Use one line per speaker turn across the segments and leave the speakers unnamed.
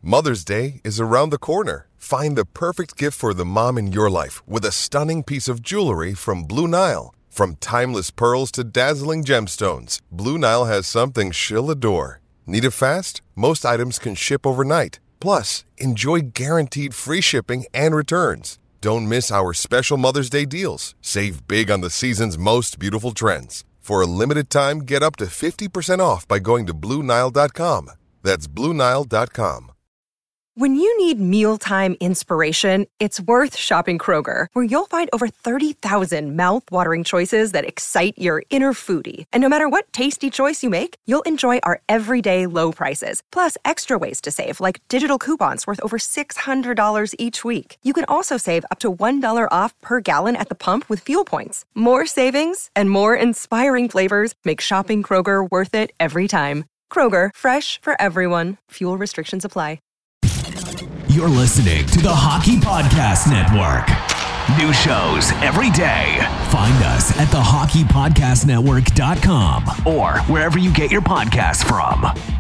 Mother's Day is around the corner. Find the perfect gift for the mom in your life with a stunning piece of jewelry from Blue Nile. From timeless pearls to dazzling gemstones, Blue Nile has something she'll adore. Need it fast? Most items can ship overnight. Plus, enjoy guaranteed free shipping and returns. Don't miss our special Mother's Day deals. Save big on the season's most beautiful trends. For a limited time, get up to 50% off by going to BlueNile.com. That's BlueNile.com.
When you need mealtime inspiration, it's worth shopping Kroger, where you'll find over 30,000 mouth-watering choices that excite your inner foodie. And no matter what tasty choice you make, you'll enjoy our everyday low prices, plus extra ways to save, like digital coupons worth over $600 each week. You can also save up to $1 off per gallon at the pump with fuel points. More savings and more inspiring flavors make shopping Kroger worth it every time. Kroger, fresh for everyone. Fuel restrictions apply.
You're listening to the Hockey Podcast Network. New shows every day. Find us at thehockeypodcastnetwork.com or wherever you get your podcasts from.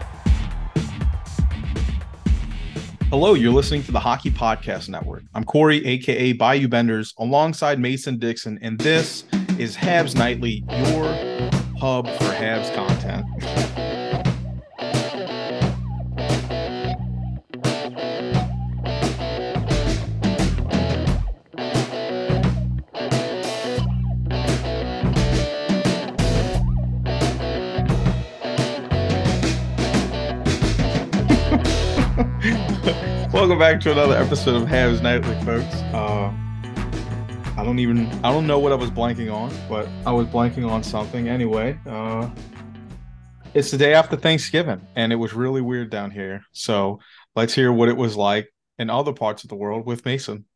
Hello, you're listening to the Hockey Podcast Network. I'm Corey, a.k.a. Bayou Benders, alongside Mason Dixon, and this is Habs Nightly, your hub for Habs content. Welcome back to another episode of Habs Nightly, folks. I don't know what I was blanking on, but I was blanking on something anyway. It's the day after Thanksgiving, and it was really weird down here. So let's hear what it was like in other parts of the world with Mason.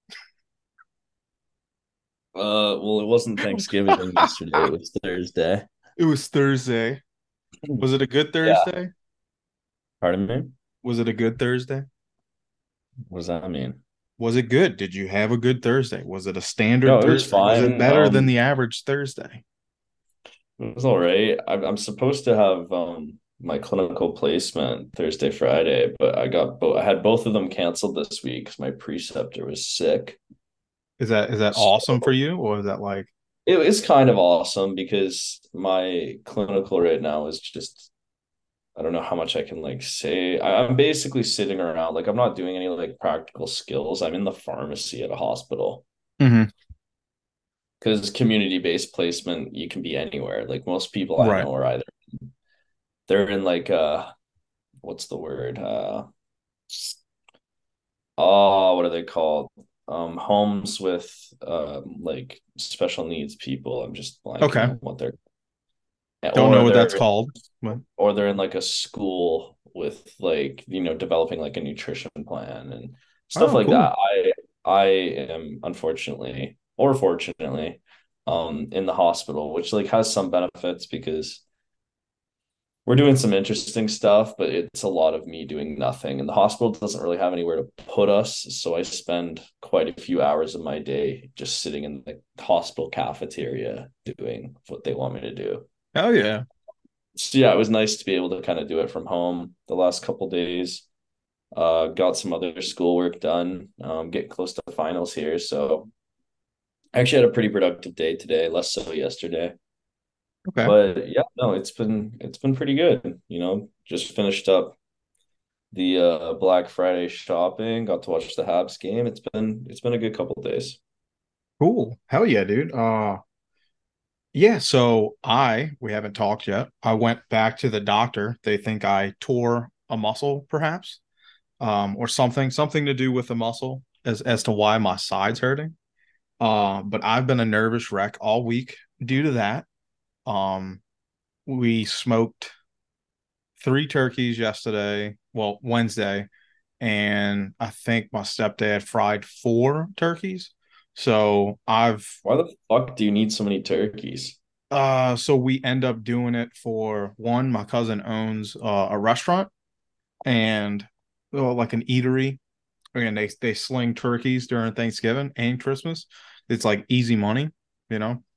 Well, it wasn't Thanksgiving yesterday. It was Thursday.
It was Thursday. Was it a good Thursday?
Yeah. Pardon me?
Was it a good Thursday?
What does that mean?
Was it good? Did you have a good Thursday? Was it a standard Thursday?
It was fine.
Was it better than the average Thursday?
It was all right. I'm supposed to have my clinical placement Thursday, Friday, but I had both of them canceled this week because my preceptor was sick.
Is that awesome for you, or is that like?
It is kind of awesome because my clinical right now is just, I don't know how much I can say. I'm basically sitting around, I'm not doing any practical skills. I'm in the pharmacy at a hospital.
Mm-hmm.
Because community-based placement, you can be anywhere. Most people I know are either they're in what's the word? What are they called? Homes with special needs people. I'm just blanking on what they're.
Don't know what that's called.
Or they're in a school with developing a nutrition plan and stuff like that. I am unfortunately or fortunately in the hospital, which has some benefits because we're doing some interesting stuff, but it's a lot of me doing nothing. And the hospital doesn't really have anywhere to put us. So I spend quite a few hours of my day just sitting in the hospital cafeteria doing what they want me to do.
Oh, yeah.
So, yeah, it was nice to be able to kind of do it from home the last couple of days. Got some other schoolwork done, getting close to the finals here. So I actually had a pretty productive day today, less so yesterday.
Okay.
But yeah, no, it's been pretty good. Just finished up the Black Friday shopping, got to watch the Habs game. It's been a good couple of days.
Cool. Hell yeah, dude. Yeah, so we haven't talked yet. I went back to the doctor. They think I tore a muscle, perhaps, or something to do with the muscle as to why my side's hurting. But I've been a nervous wreck all week due to that. We smoked 3 turkeys Wednesday, and I think my stepdad fried 4 turkeys. So why
the fuck do you need so many turkeys?
So we end up doing it for one. My cousin owns a restaurant and an eatery, and they sling turkeys during Thanksgiving and Christmas. It's easy money,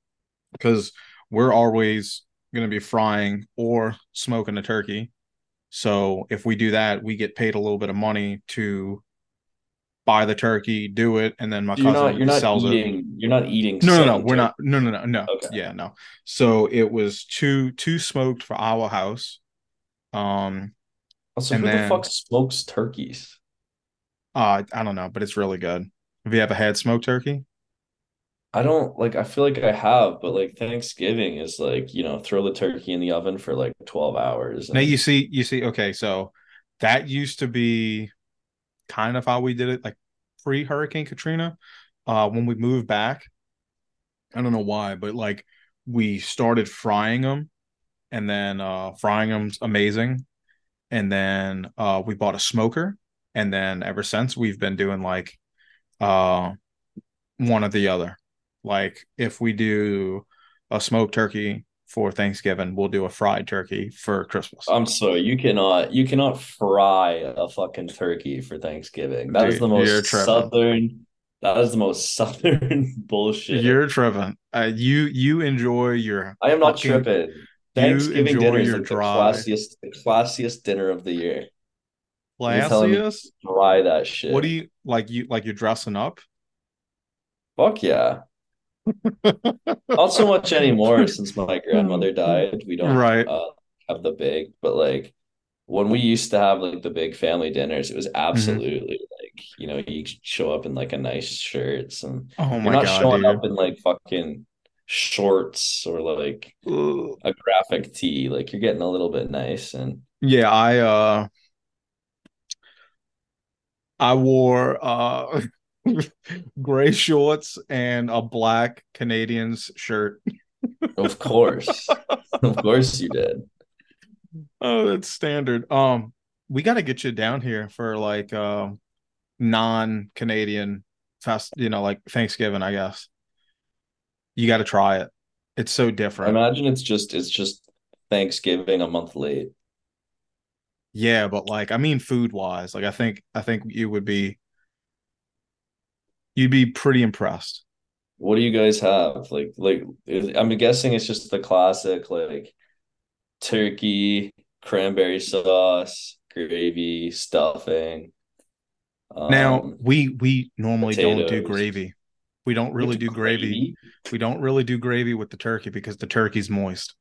because we're always going to be frying or smoking a turkey. So if we do that, we get paid a little bit of money to buy the turkey, do it, and then my
So you're not
cousin
you're not
sells it.
eating
No.
seven
We're
turkeys.
not. No.
Okay.
Yeah, no. So it was two smoked for our house. Um,
So
and
who the
then
fuck smokes turkeys?
I don't know, but it's really good. Have you ever had smoked turkey?
I don't like I feel like I have, but like Thanksgiving is like, throw the turkey in the oven for like 12 hours
Now
and
okay, so that used to be kind of how we did it, like pre-Hurricane Katrina. When we moved back, I don't know why, but like we started frying them, and then frying them's amazing. And then we bought a smoker, and then ever since we've been doing like uh one or the other. Like if we do a smoked turkey for Thanksgiving, we'll do a fried turkey for Christmas.
I'm sorry, you cannot fry a fucking turkey for Thanksgiving.
Dude, you're tripping.
That is the most southern bullshit.
You're tripping. You enjoy your
I am not
fucking
tripping.
you
Thanksgiving
enjoy
dinner is
your
like the
dry
classiest dinner of the year. And you're telling me
classiest.
to fry that
What do
shit.
you like? You're dressing up.
Fuck yeah. Not so much anymore since my grandmother died. We don't
Right.
have the big, but like when we used to have like the big family dinners, it was
Hmm.
absolutely like, you show up in like a nice shirts and
Oh
you're
my
not
God,
showing up
dude.
in like fucking shorts or like
Ugh.
a graphic tee. Like you're getting a little bit nice and
Yeah, I wore gray shorts and a black Canadians shirt.
of course. Of course you did.
Oh, that's standard. We got to get you down here for like non-Canadian like Thanksgiving, I guess. You got to try it. It's so
I
different.
imagine it's just Thanksgiving a month late.
Yeah, but like I mean food wise, like I think you'd be pretty impressed.
What do you guys have? I'm guessing it's just the classic like turkey, cranberry sauce, gravy, stuffing,
Now,
um,
we normally don't do
potatoes.
gravy. We don't
You
really
have to
do gravy.
gravy?
We don't really do gravy with the turkey because the turkey's moist.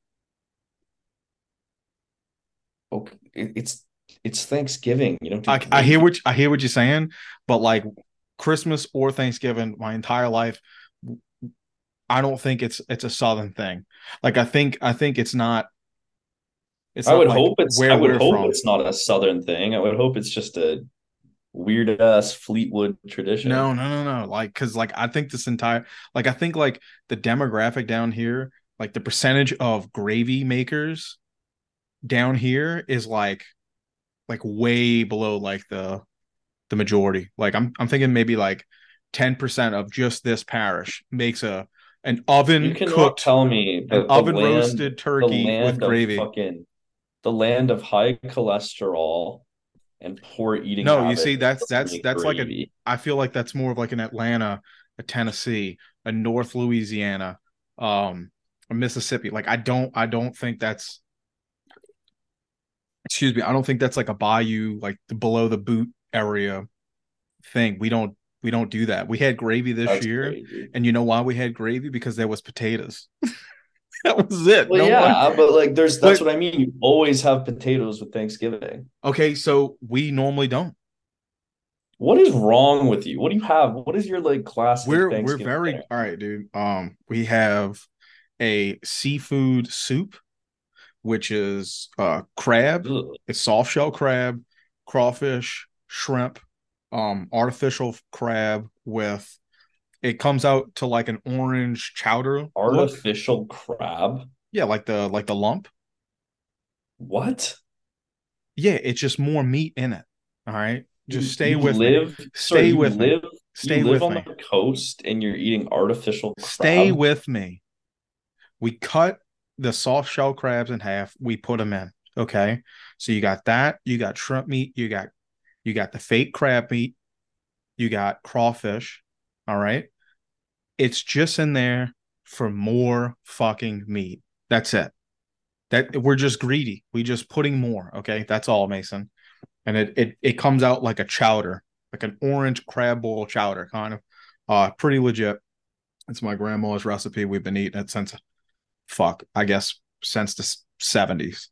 Okay, it's Thanksgiving. You don't do gravy.
I hear what you're saying, but like Christmas or Thanksgiving, my entire life, I don't think it's a southern thing. Like I think it's not like
I
where
would
we're
hope
from.
it's not a Southern thing. I would hope it's just a weird ass Fleetwood tradition.
No. Like cuz like I think this entire like I think like the demographic down here, like the percentage of gravy makers down here is like way below like the majority. Like I'm thinking maybe like 10% of just this parish makes a
You cannot tell me
an
that
oven roasted
the
turkey with
land of
gravy.
the land of high cholesterol and poor eating
No, you see
habits
that's
doesn't
that's
make
that's like a
gravy.
I feel like that's more of like an Atlanta, a Tennessee, a North Louisiana, a Mississippi. Like I don't think that's excuse me, I don't think that's like a bayou like the below the boot area thing. We don't do that. We had gravy this
That's
year,
crazy.
and you know why we had gravy? Because there was potatoes. That was it.
Well,
No one.
yeah, but like that's
But
what I mean. You always have potatoes with Thanksgiving.
okay, so we normally don't.
What is wrong with you? What do you have? What is your like classic
We're
Thanksgiving
very
dinner?
all right, dude. We have a seafood soup, which is crab.
Ugh.
It's soft shell crab, crawfish, shrimp, artificial crab with it comes out to like an orange chowder look.
Artificial crab?
Yeah, like the lump.
What?
Yeah, it's just more meat in it. All right. Just
You
stay
you
with me.
live, sorry,
Stay with me.
you
Stay
live
with
on the
me.
coast and you're eating artificial
Stay
crab?
with me. We cut the soft shell crabs in half. We put them in. Okay. So you got that. You got shrimp meat. You got the fake crab meat. You got crawfish. All right. It's just in there for more fucking meat. That's it. That we're just greedy. We just putting more. Okay, that's all, Mason. And it comes out like a chowder, like an orange crab boil chowder, kind of. Pretty legit. It's my grandma's recipe. We've been eating it since I guess since the 70s.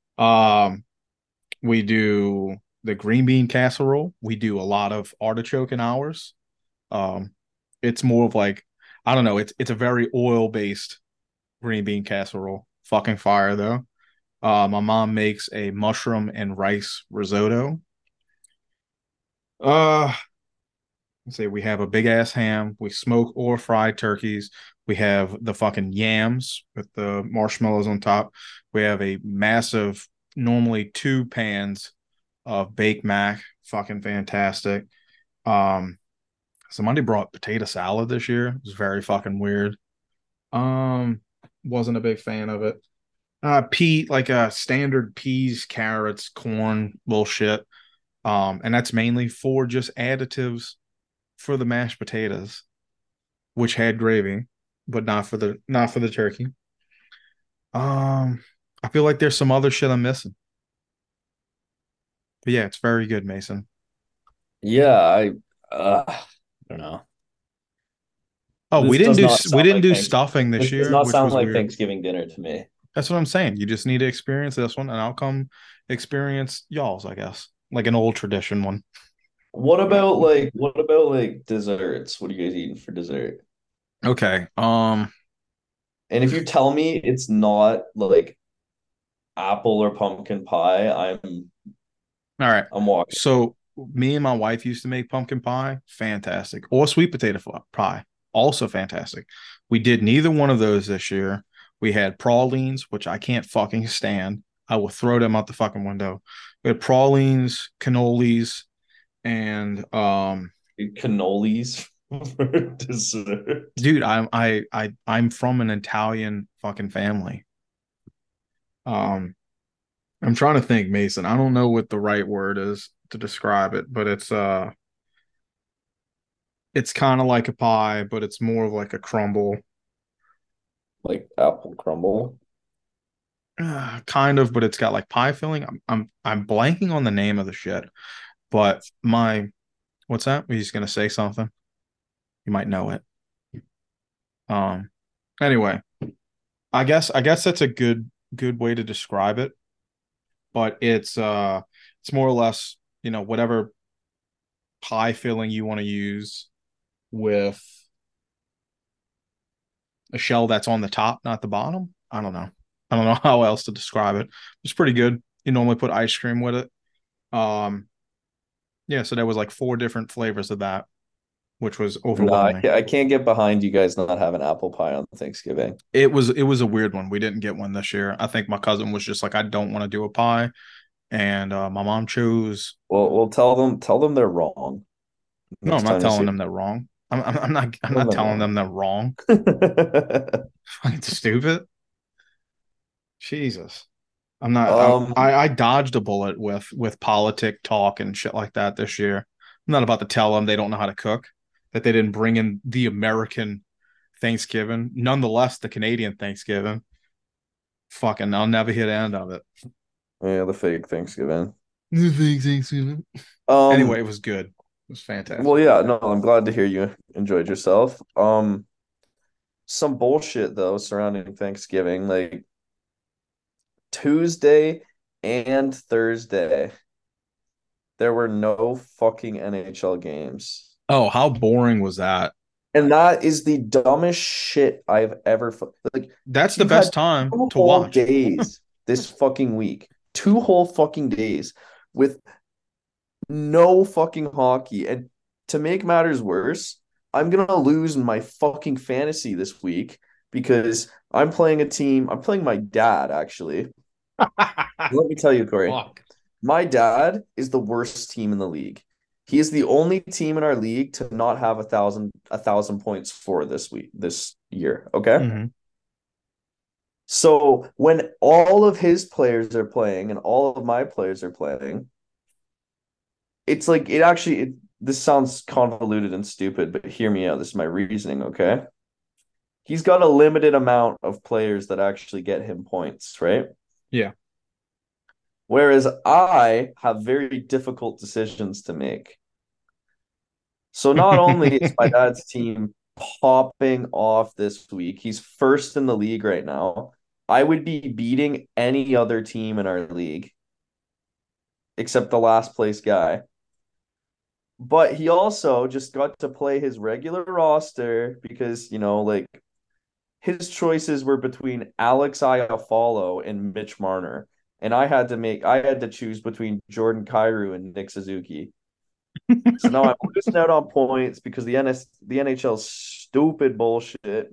We do the green bean casserole. We do a lot of artichoke in ours. Um, it's more of like, I don't know, it's a very oil-based green bean casserole. Fucking fire though. My mom makes a mushroom and rice risotto. Uh, let's say we have a big ass ham. We smoke or fry turkeys. We have the fucking yams with the marshmallows on top. We have a massive, normally 2 pans of baked mac. Fucking fantastic. Um, Somebody brought potato salad this year. It was very fucking weird. Um, wasn't a big fan of it. Like standard peas, carrots, corn, bullshit. And that's mainly for just additives for the mashed potatoes, which had gravy, but not for the turkey. I feel like there's some other shit I'm missing. But yeah, it's very good, Mason.
Yeah, I don't know.
Oh,
This
we didn't
does
do
not
we
sound
didn't
like
do
Thanksgiving.
stuffing this
This does
year,
not
which
sound
was
like
weird.
Thanksgiving dinner to me.
That's what I'm saying. You just need to experience this one, and I'll come experience y'all's, I guess, like an old tradition one.
What about like desserts? What are you guys eating for dessert?
Okay.
And if you tell me it's not like apple or pumpkin pie,
All right.
I'm walking.
So me and my wife used to make pumpkin pie, fantastic, or sweet potato pie, also fantastic. We did neither one of those this year. We had pralines, which I can't fucking stand. I will throw them out the fucking window. We had pralines, cannolis, and
Cannolis for dessert.
dude, I'm from an Italian fucking family. Um, I'm trying to think, Mason. I don't know what the right word is to describe it, but it's kind of like a pie, but it's more of like a crumble.
Like apple crumble.
Kind of, but it's got like pie filling. I'm blanking on the name of the shit, but what's that? He's gonna say something. You might know it. Um, anyway, I guess that's a good way to describe it, but it's more or less, whatever pie filling you want to use with a shell that's on the top, not the bottom. I don't know. I don't know how else to describe it. It's pretty good. You normally put ice cream with it. Um, yeah, so there was like 4 different flavors of that, which was
No, I
overwhelming.
can't, I can't get behind you guys not having apple pie on Thanksgiving.
It was a weird one. We didn't get one this year. I think my cousin was just like, I don't want to do a pie, and my mom chose.
Well, tell them they're wrong
No, I'm
next
not
time you
telling
see
them they're wrong. I'm not
them.
telling them they're wrong. Fucking stupid. Jesus. I'm not.
Um,
I dodged a bullet with politic talk and shit like that this year. I'm not about to tell them they don't know how to cook, that they didn't bring in the American Thanksgiving, nonetheless the Canadian Thanksgiving. Fucking, I'll never hear the end of it.
yeah, the fake Thanksgiving.
The fake Thanksgiving.
Um,
Anyway, it was good. It was
well,
fantastic.
yeah, no, I'm glad to hear you enjoyed yourself. Some bullshit though surrounding Thanksgiving, like Tuesday and Thursday, there were no fucking NHL games.
Oh, how boring was that?
And that is the dumbest shit I've ever like.
That's the
You had
best time
two
to
whole
watch.
days this fucking week, 2 whole fucking days with no fucking hockey. And to make matters worse, I'm gonna lose my fucking fantasy this week because I'm playing a team. I'm playing my dad, actually. Let me tell you, Corey.
Fuck.
My dad is the worst team in the league. He is the only team in our league to not have a thousand points for this year. Okay.
Hmm.
So when all of his players are playing and all of my players are playing, it's like this sounds convoluted and stupid, but hear me out. This is my reasoning, okay? He's got a limited amount of players that actually get him points, right?
Yeah.
Whereas I have very difficult decisions to make. So not only is my dad's team popping off this week, he's first in the league right now. I would be beating any other team in our league except the last place guy. But he also just got to play his regular roster because, like his choices were between Alex Iafallo and Mitch Marner. And I had to choose between Jordan Kyrou and Nick Suzuki. So now I'm losing out on points because the NHL's stupid bullshit.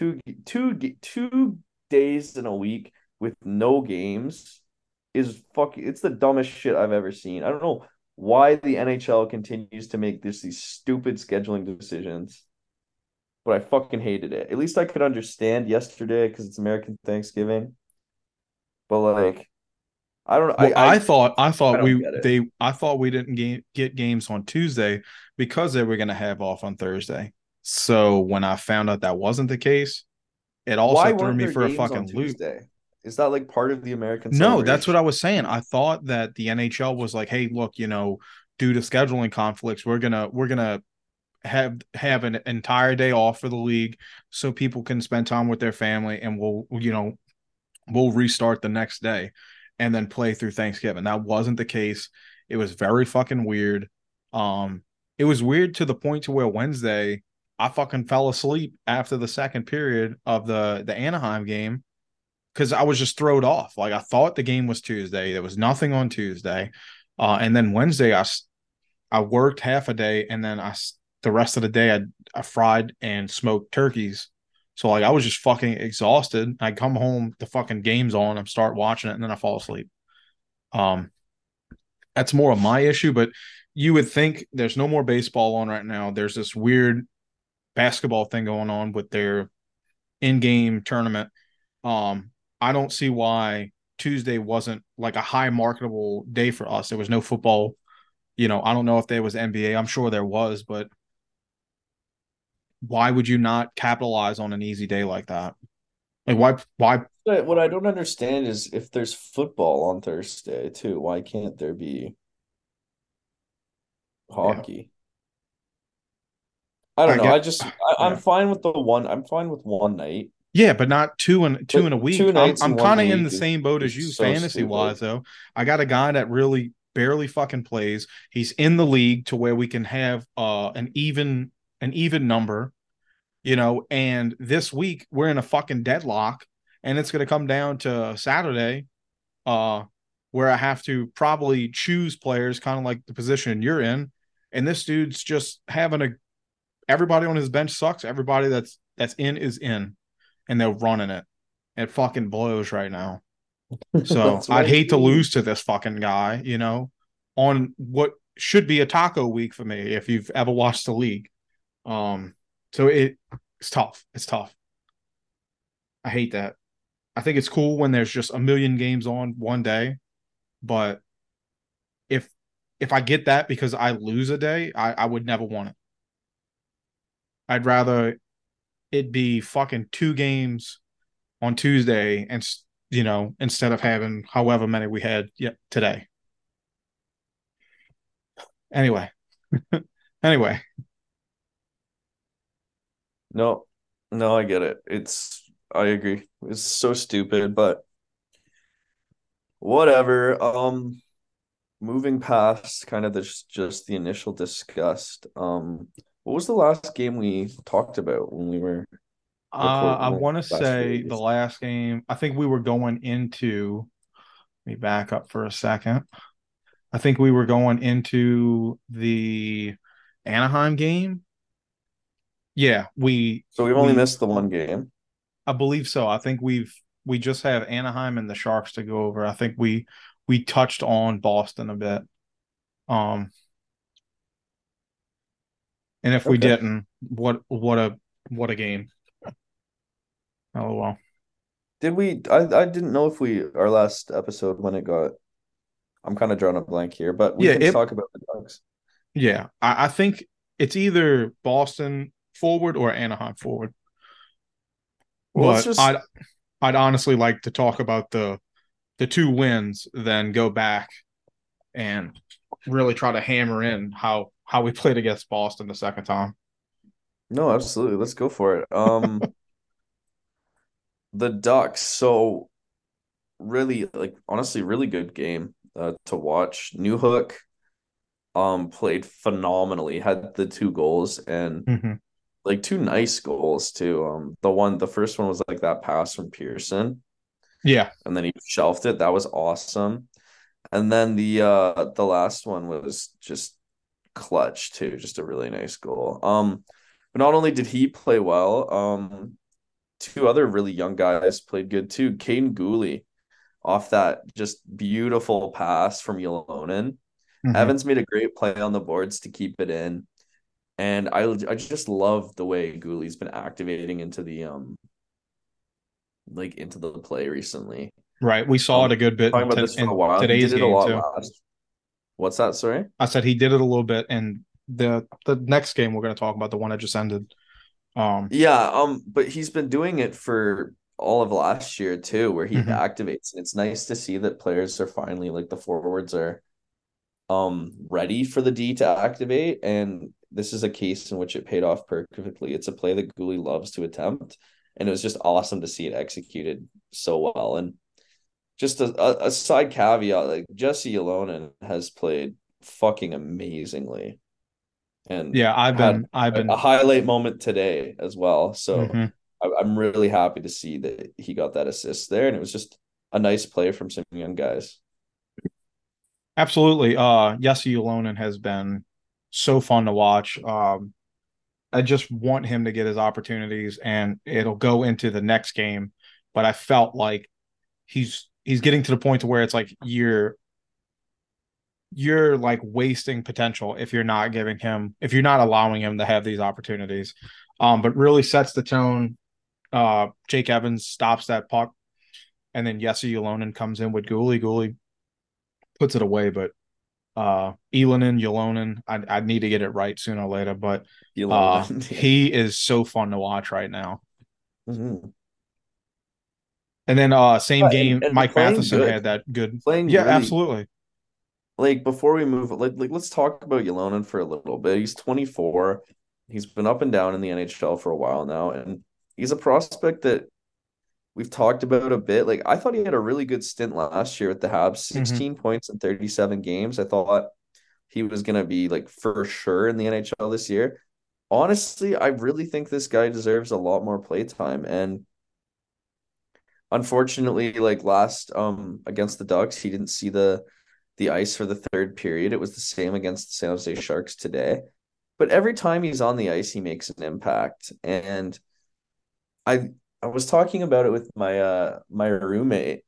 Two days in a week with no games is fucking. It's the dumbest shit I've ever seen. I don't know why the NHL continues to make these stupid scheduling decisions, but I fucking hated it. At least I could understand yesterday because it's American Thanksgiving. But like, I don't know.
Well, I
I
thought
don't get it.
I thought we didn't get games on Tuesday because they were going to have off on Thursday. So when I found out that wasn't the case, it also
Why
threw
weren't
me
there
for a
games on
fucking loop.
Tuesday? Is that like part of the American
No, that's what
celebration?
I was saying. I thought that the NHL was like, "Hey, look, due to scheduling conflicts, we're gonna have an entire day off for the league so people can spend time with their family, and we'll restart the next day and then play through Thanksgiving." That wasn't the case. It was very fucking weird. It was weird to the point to where Wednesday I fucking fell asleep after the second period of the Anaheim game because I was just thrown off. Like I thought the game was Tuesday. There was nothing on Tuesday. And then Wednesday I worked half a day and then the rest of the day I fried and smoked turkeys. So like I was just fucking exhausted. I come home, the fucking game's on, I start watching it, and then I fall asleep. Um, that's more of my issue, but you would think there's no more baseball on right now. There's this weird basketball thing going on with their in-game tournament. Um, I don't see why Tuesday wasn't like a high marketable day for us. There was no football. I don't know if there was NBA. I'm sure there was, but why would you not capitalize on an easy day like that? Like why
But what I don't understand is if there's football on Thursday too, why can't there be
yeah.
hockey? I don't
I
know.
get
I'm
yeah.
fine with the one. I'm fine with one night,
Yeah, but not two in a
but
week.
two
I'm
nights in
I'm
one
kind of in
week
the same boat as
is
you
so
fantasy wise
stupid.
though. I got a guy that really barely fucking plays. He's in the league to where we can have an even number, and this week we're in a fucking deadlock and it's going to come down to Saturday uh where I have to probably choose players kind of like the position you're in, and this dude's just having a everybody on his bench sucks. Everybody that's in is in, and they're running it. It fucking blows right now. So
That's
I'd
what I
hate to
mean.
lose to this fucking guy, on what should be a taco week for me if you've ever watched the league. Um, so it's tough. It's tough. I hate that. I think it's cool when there's just a million games on one day, but if if I get that because I lose a day, I would never want it. I'd rather it be fucking two games on Tuesday and instead of having however many we had today. Anyway, anyway,
No, no, I get it. I agree. It's so stupid, but whatever. Moving past kind of just the initial disgust. What was the last game we talked about when we were
I
recording
want to
last
say the
release?
last game. I think we were going into. Let me back up for a second. I think we were going into the Anaheim game. Yeah, we
So we've only
we
missed the one game.
I believe so. I think we just have Anaheim and the Sharks to go over. I think we touched on Boston a bit. Um, and if we
Okay.
didn't, what a game. Oh well.
Did we I didn't know if we our last episode when it got I'm kind of drawing a blank here, but we
Yeah,
can talk about the Ducks.
yeah. I think it's either Boston forward or Anaheim forward.
Well, let's
But
just
I'd honestly like to talk about the 2 wins, then go back and really try to hammer in how we played against Boston the second time.
No, absolutely. Let's go for it. The Ducks. So really, like honestly, really good game to watch. Newhook played phenomenally, had the 2 goals and
Mm-hmm.
like 2 nice goals too. The first one was like that pass from Pearson,
Yeah.
and then he shelved it. That was awesome. And then the last one was just clutch too, just a really nice goal. But not only did he play well, 2 other really young guys played good too. Caden Gooley off that just beautiful pass from Ylonen.
Mm-hmm.
Evans made a great play on the boards to keep it in. And I just love the way Gooley's been activating into the into the play recently.
Right. We saw it a good bit
Talking about this for a
in
while. He
today's
did it a
game
lot
too.
last. What's that? Sorry?
I said he did it a little bit in the next game we're going to talk about, the one that just ended.
But he's been doing it for all of last year too, where he
Mhm.
activates, and it's nice to see that players are finally like the forwards are ready for the D to activate, and this is a case in which it paid off perfectly. It's a play that Gooley loves to attempt, and it was just awesome to see it executed so well. And just a side caveat, like Jesse Ylonen has played fucking amazingly, and
Yeah, I've
had
been
a highlight moment today as well. So
Mhm.
I'm really happy to see that he got that assist there, and it was just a nice play from some young guys.
Absolutely. Jesse Ylonen has been so fun to watch. I just want him to get his opportunities, and it'll go into the next game. But I felt like he's getting to the point to where it's like you're like wasting potential if you're not allowing him to have these opportunities. But really sets the tone. Jake Evans stops that puck, and then Jesse Ylonen comes in with Gooley. Gooley puts it away, but Ylonen, I need to get it right sooner or later, but he is so fun to watch right now.
Mm-hmm.
And then same game,
and
Mike Matheson
good.
had that good
Playing
yeah,
really,
absolutely.
Like before we move, like let's talk about Ylonen for a little bit. He's 24. He's been up and down in the NHL for a while now, and he's a prospect that we've talked about a bit. Like I thought he had a really good stint last year with the Habs, 16 points in 37 games. I thought he was gonna be like for sure in the NHL this year. Honestly, I really think this guy deserves a lot more play time. And unfortunately, like last against the Ducks, he didn't see the ice for the third period. It was the same against the San Jose Sharks today. But every time he's on the ice, he makes an impact. And I was talking about it with my roommate,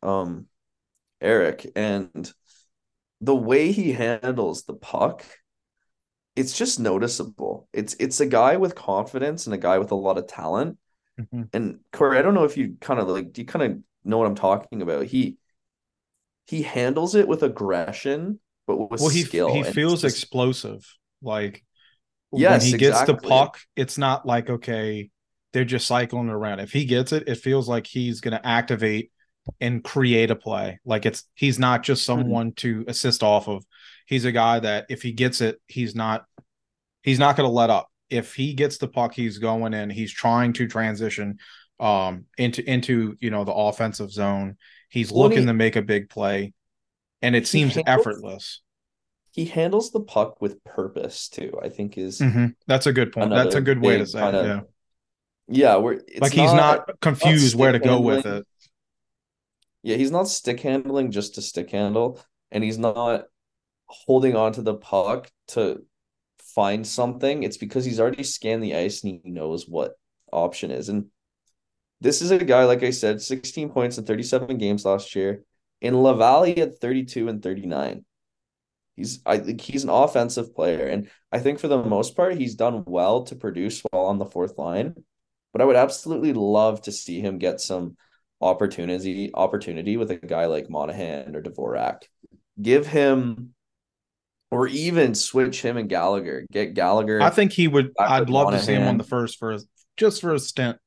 Eric, and the way he handles the puck, it's just noticeable. It's a guy with confidence and a guy with a lot of talent.
Mm-hmm.
And Corey, I don't know if you kind of like, do you kind of know what I'm talking about? He handles it with aggression, but with skill.
He feels explosive. Like
yes,
when he gets
exactly.
the puck, it's not like, okay, they're just cycling around. If he gets it, it feels like he's going to activate and create a play. Like he's not just someone to assist off of. He's a guy that if he gets it, he's not going to let up. If he gets the puck, he's going in. He's trying to transition into the offensive zone. He's looking to make a big play, and it seems effortless.
He handles the puck with purpose too, I think is
That's a good point. That's a good way to say it.
Yeah, where it's
like he's not confused where to go with it.
Yeah, he's not stick handling just to stick handle, and he's not holding on to the puck to find something. It's because he's already scanned the ice and he knows what option is. And this is a guy, like I said, 16 points in 37 games last year. In Laval, he had 32 and 39. I think he's an offensive player, and I think for the most part, he's done well to produce while on the fourth line. But I would absolutely love to see him get some opportunity with a guy like Monahan or Dvorak. Give him, or even switch him and Gallagher. Get Gallagher.
I think he would. I'd love to see him on the first for a stint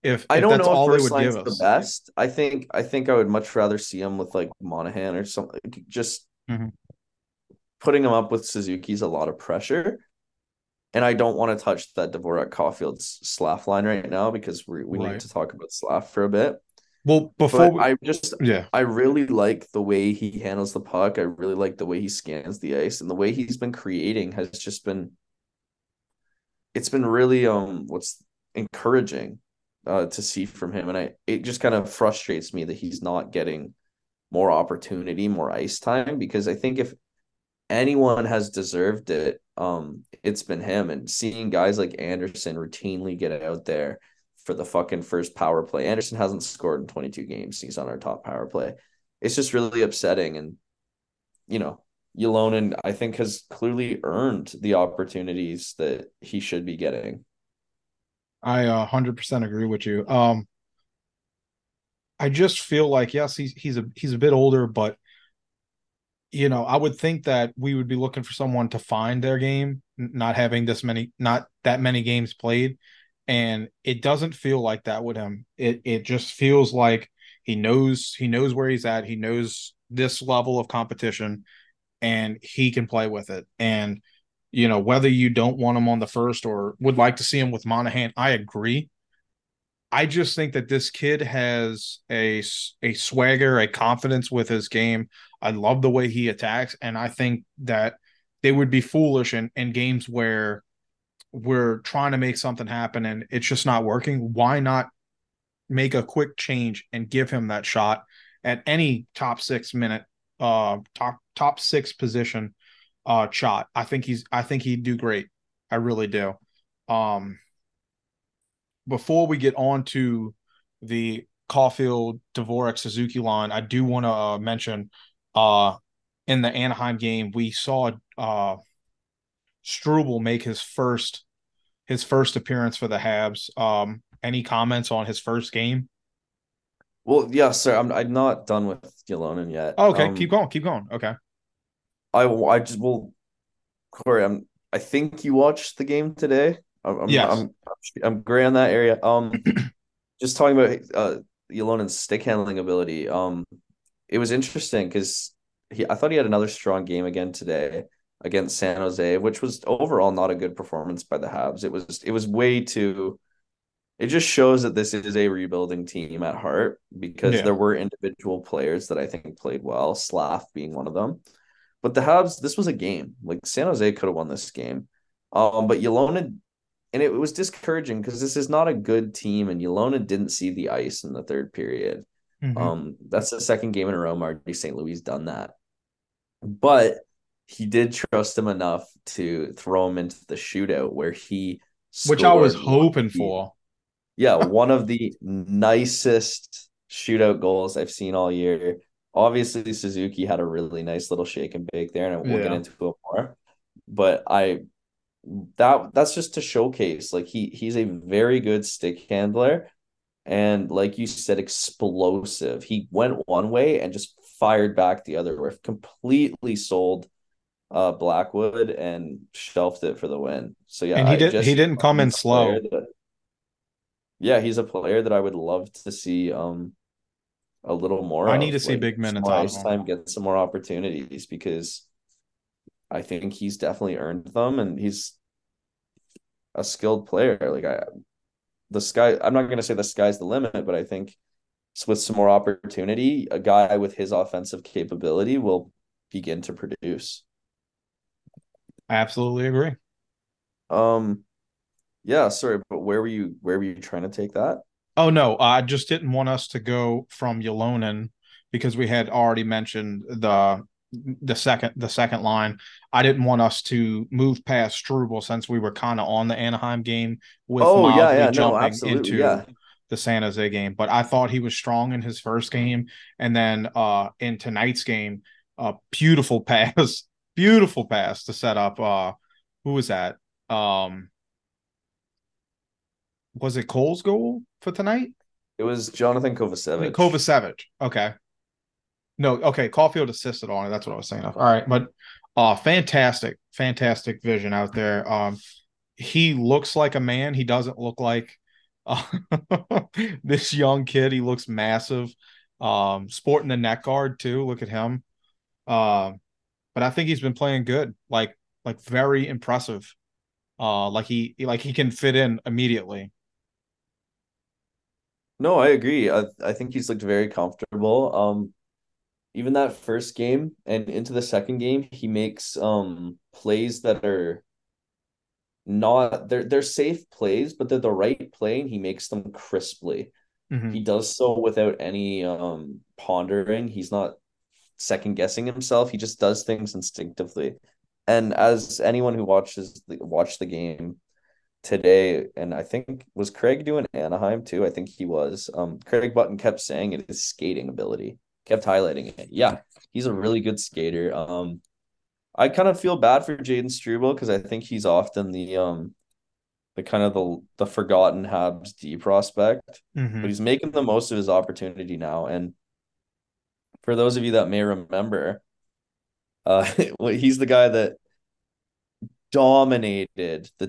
I
if
don't
that's
know if
all they
first
would give
line's the
us.
best. I think I would much rather see him with like Monahan or something. Just
Mhm.
putting him up with Suzuki's a lot of pressure. And I don't want to touch that Dvorak Caulfield's Slav line right now because we need
Right.
to talk about Slav for a bit.
Well, before
But
we, yeah,
I really like the way he handles the puck. I really like the way he scans the ice, and the way he's been creating has just been it's been really what's encouraging to see from him. And it just kind of frustrates me that he's not getting more opportunity, more ice time, because I think if anyone has deserved it, it's been him. And seeing guys like Anderson routinely get out there for the fucking first power play. Anderson hasn't scored in 22 games. He's on our top power play. It's just really upsetting. And, you know, Ylonen, I think, has clearly earned the opportunities that he should be getting.
I 100% agree with you. I just feel like yes, he's a bit older, but I would think that we would be looking for someone to find their game, not having not that many games played, and it doesn't feel like that with him. It just feels like he knows where he's at. He knows this level of competition, and he can play with it. And whether you don't want him on the first or would like to see him with Monahan, I agree. I just think that this kid has a swagger, a confidence with his game. I love the way he attacks, and I think that they would be foolish in games where we're trying to make something happen and it's just not working. Why not make a quick change and give him that shot at any top 6 position shot? I think he'd do great. I really do. Um, Before we get on to the Caulfield, Dvorak, Suzuki line, I do want to mention uh, in the Anaheim game we saw Struble make his first appearance for the Habs. Any comments on his first game?
Well, yeah, sir. I'm not done with Ylonen yet.
Oh, okay, keep going, keep going. Okay.
I just will Corey, I think you watched the game today.
Yes.
I'm gray on that area. Just talking about Ylonen's stick handling ability. It was interesting because I thought he had another strong game again today against San Jose, which was overall not a good performance by the Habs. It was way too. It just shows that this is a rebuilding team at heart because
Yeah.
there were individual players that I think played well, Slav being one of them. But the Habs, this was a game. Like San Jose could have won this game. But Ylonen, and it was discouraging because this is not a good team, and Ylonen didn't see the ice in the third period.
Mm-hmm.
That's the second game in a row Marty St. Louis done that. But he did trust him enough to throw him into the shootout where he
Which I was
scored
hoping for.
yeah, one of the nicest shootout goals I've seen all year. Obviously, Suzuki had a really nice little shake and bake there, and we'll get
Yeah.
into it more. But that's just to showcase like he's a very good stick handler, and like you said, explosive. He went one way and just fired back the other way, completely sold Blackwood and shelved it for the win. So yeah,
And he didn't come in
he's a player
slow.
that yeah, he's a player that I would love to see a little more
I need to
of,
see
like
big
some
minutes
more
out of
ice
him.
time, get some more opportunities because I think he's definitely earned them and he's a skilled player. I'm not gonna say the sky's the limit, but I think with some more opportunity, a guy with his offensive capability will begin to produce.
I absolutely agree.
Um, yeah, sorry, but where were you trying to take that?
Oh no, I just didn't want us to go from Ylonen because we had already mentioned the second line. I didn't want us to move past Struble since we were kind of on the Anaheim game with
Oh yeah,
mildly
yeah, no,
jumping
absolutely,
into
yeah.
the San Jose game. But I thought he was strong in his first game, and then in tonight's game, beautiful pass, beautiful pass to set up. Who was that? Um, was it Cole's goal for tonight?
It was Jonathan Kovacevic.
Kovacevic. Okay. No, okay. Caulfield assisted on it. That's what I was saying. All right, but fantastic, fantastic vision out there. He looks like a man. He doesn't look like Uh, this young kid, he looks massive. Sporting the neck guard too. Look at him. But I think he's been playing good, like very impressive. Like he can fit in immediately.
No, I agree. I think he's looked very comfortable. Even that first game and into the second game, he makes plays that are not they're safe plays, but they're the right play and he makes them crisply.
Hmm.
He does so without any pondering. He's not second guessing himself. He just does things instinctively. And as anyone who watched the game today, and I think was Craig doing Anaheim too? I think he was. Craig Button kept saying it, his skating ability, kept highlighting it. Yeah, he's a really good skater. I kind of feel bad for Jaden Struble because I think he's often the kind of the forgotten Habs D prospect, but
Hmm.
he's making the most of his opportunity now. And for those of you that may remember, he's the guy that dominated the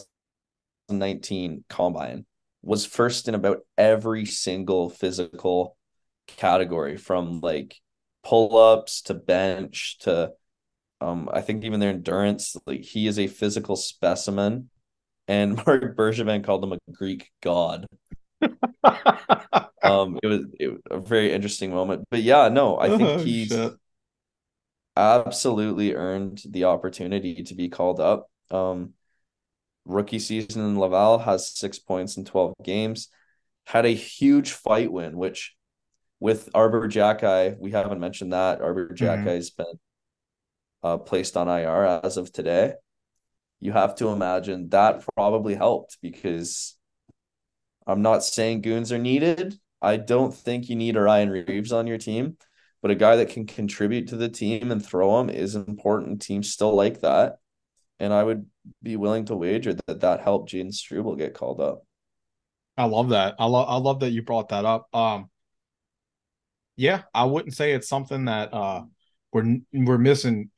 2019 combine, was first in about every single physical category from like pull-ups to bench to I think even their endurance. Like he is a physical specimen. And Mark Bergevin called him a Greek god. It was a very interesting moment. But yeah, no, I think
Oh
he's
shit.
absolutely earned the opportunity to be called up. Rookie season in Laval has 6 points in 12 games. Had a huge fight win, which with Arbor Jacki, we haven't mentioned that. Arbor Jacki
Hmm.
has been placed on IR as of today. You have to imagine that probably helped because I'm not saying goons are needed. I don't think you need a Ryan Reeves on your team, but a guy that can contribute to the team and throw them is important. Teams still like that. And I would be willing to wager that that helped Jaden Struble get called up.
I love that. I love that you brought that up. Yeah, I wouldn't say it's something that we're missing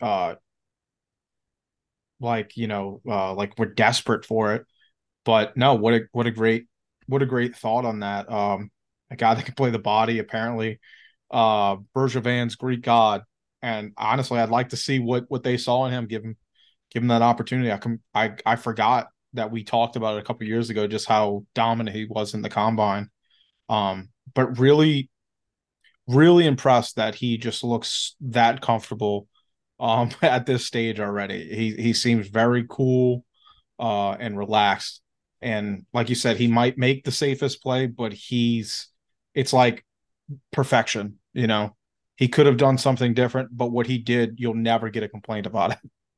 like we're desperate for it. But no, what a great thought on that. A guy that can play the body apparently. Bergevin's Greek god, and honestly, I'd like to see what they saw in him. Give him that opportunity. I forgot that we talked about it a couple years ago, just how dominant he was in the combine. But really, really impressed that he just looks that comfortable at this stage already. He seems very cool and relaxed. And like you said, he might make the safest play, but it's like perfection, you know. He could have done something different, but what he did, you'll never get a complaint about it.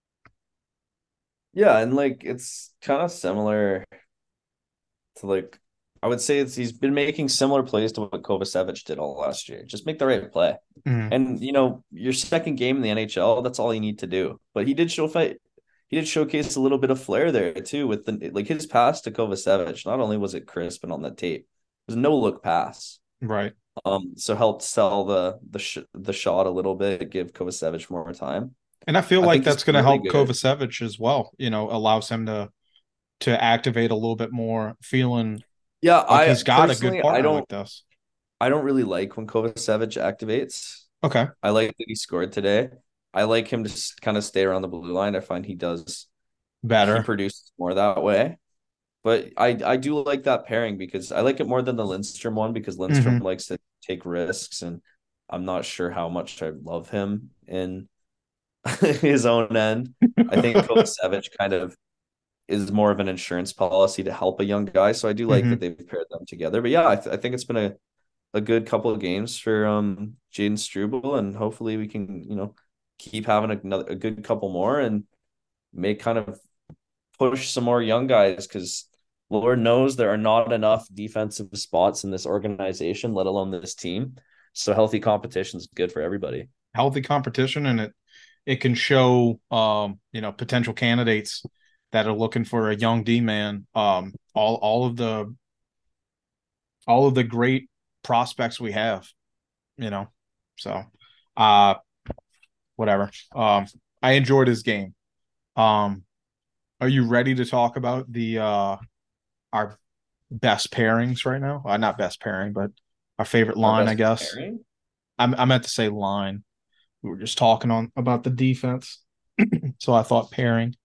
Yeah, and like it's kind of similar to like I would say he's been making similar plays to what Kovacevic did all last year. Just make the right play.
Mm,
And your second game in the NHL, that's all you need to do. But he did showcase a little bit of flair there too with the like his pass to Kovacevic. Not only was it crisp and on the tape, it was a no look pass.
right.
So helped sell the shot a little bit, give Kovacevic more time.
And I feel
I
like
think he's
that's going to
really
help
good.
Kovacevic as well. Allows him to activate a little bit more, feeling
Yeah,
like
I
he's got a good
personally
partner like this.
I don't really like when Kovacevic activates.
Okay,
I like that he scored today. I like him to kind of stay around the blue line. I find he
better.
produces more that way. But I do like that pairing because I like it more than the Lindstrom one because Lindstrom
Hmm.
likes to take risks and I'm not sure how much I love him in his own end. I think Kovacevic kind of is more of an insurance policy to help a young guy. So I do like that
Hmm.
they've paired them together. But yeah, I think it's been a good couple of games for Jaden Struble, and hopefully we can keep having a good couple more and make kind of push some more young guys because Lord knows there are not enough defensive spots in this organization, let alone this team. So healthy competition is good for everybody.
Healthy competition, and it can show potential candidates that are looking for a young D man all of the great prospects we have, you know. So uh whatever. I enjoyed his game. Um are you ready to talk about the our best pairings right now. Not best pairing, but our favorite
Our
line, I
best
guess.
pairing?
I meant to say line. We were just talking on about the defense, so I thought pairing.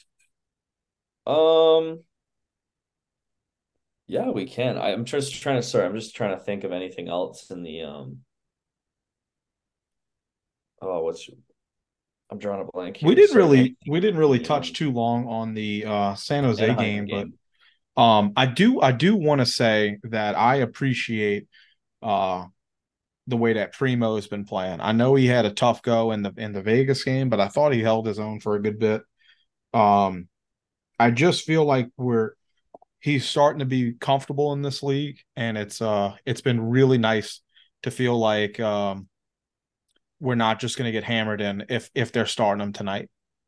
Um, yeah, we can. I'm just trying to sorry, I'm just trying to think of anything else in the oh, what's I'm drawing a blank
We
here.
didn't
Sorry,
really
anything
we didn't
in
really
the
touch too long on the San Jose
Anaheim
game, but
game.
I do want to say that I appreciate uh the way that Primo has been playing. I know he had a tough go in the Vegas game, but I thought he held his own for a good bit. Um, I just feel like he's starting to be comfortable in this league, and it's been really nice to feel like we're not just going to get hammered in if they're starting him tonight.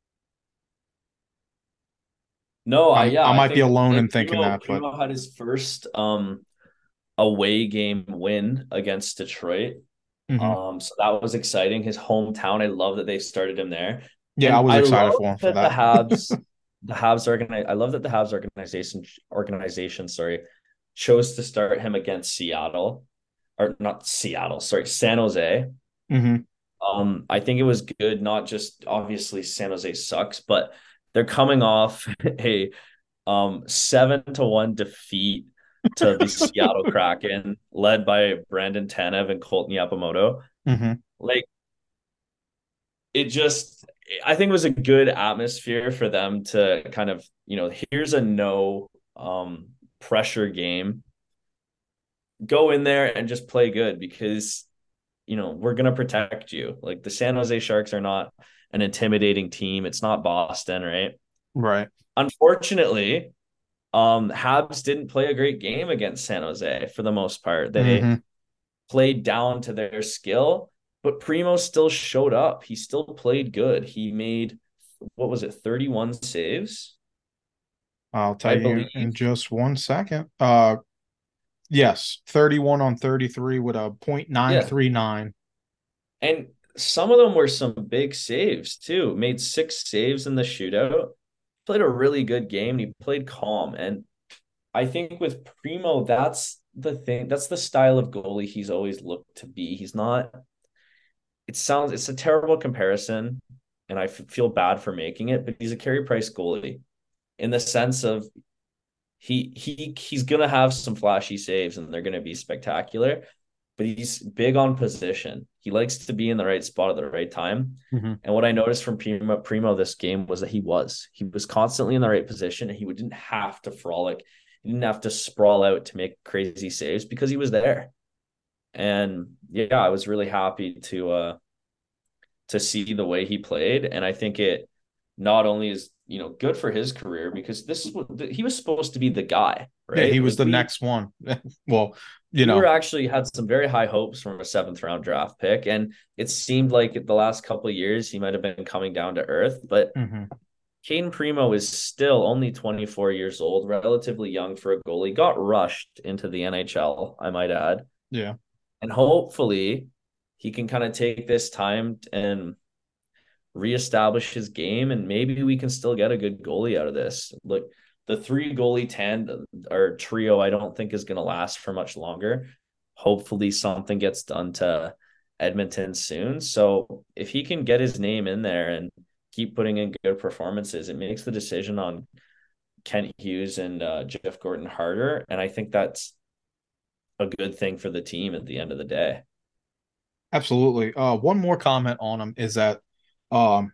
No,
I
I
might be
think
alone
like
in thinking that, but
Primo had his first away game win against Detroit.
mhm.
So that was exciting. His hometown. I love that they started him there.
Yeah, I
And
was
I
excited
love
for him for
that the
that.
Habs, the Habs organize. I love that the Habs organization, sorry, chose to start him against Seattle, or not Seattle, sorry, San Jose.
Hmm.
I think it was good, not just obviously San Jose sucks, but they're coming off a 7-1 defeat to the Seattle Kraken, led by Brandon Tanev and Colton Yapamoto.
Hmm.
Like it just I think it was a good atmosphere for them to kind of, here's a no pressure game. Go in there and just play good because we're going to protect you. Like the San Jose Sharks are not an intimidating team. It's not Boston, right?
Right.
Unfortunately, Habs didn't play a great game against San Jose for the most part. They
Hmm.
played down to their skill, but Primo still showed up. He still played good. He made, what was it, 31 saves,
I'll tell
I
you
believe.
in just one second. Yes, 31 on 33 with a
Yeah.
.939.
And some of them were some big saves too. Made 6 saves in the shootout. Played a really good game. He played calm. And I think with Primo, that's the thing. That's the style of goalie he's always looked to be. He's not, it's a terrible comparison, and I feel bad for making it, but he's a Carey Price goalie in the sense of he's gonna have some flashy saves and they're gonna be spectacular, but he's big on position. He likes to be in the right spot at the right time.
Mm-hmm.
And what I noticed from Primo this game was that he was constantly in the right position, and he didn't have to frolic. He didn't have to sprawl out to make crazy saves because he was there. And yeah, I was really happy to see the way he played, and I think it not only is good for his career because he was supposed to be the guy,
Yeah, he
right?
was
Like
the next one. Well, you
we were
know,
actually had some very high hopes from a seventh round draft pick, and it seemed like the last couple of years he might have been coming down to earth. But
mhm.
Caden Primo is still only 24 years old, relatively young for a goalie. Got rushed into the NHL, I might add,
Yeah,
and hopefully he can kind of take this time and reestablish his game, and maybe we can still get a good goalie out of this. Look, the three goalie tandem or trio, I don't think is going to last for much longer. Hopefully, something gets done to Edmonton soon. So if he can get his name in there and keep putting in good performances, it makes the decision on Kent Hughes and Jeff Gordon harder. And I think that's a good thing for the team at the end of the day.
absolutely. One more comment on him is that um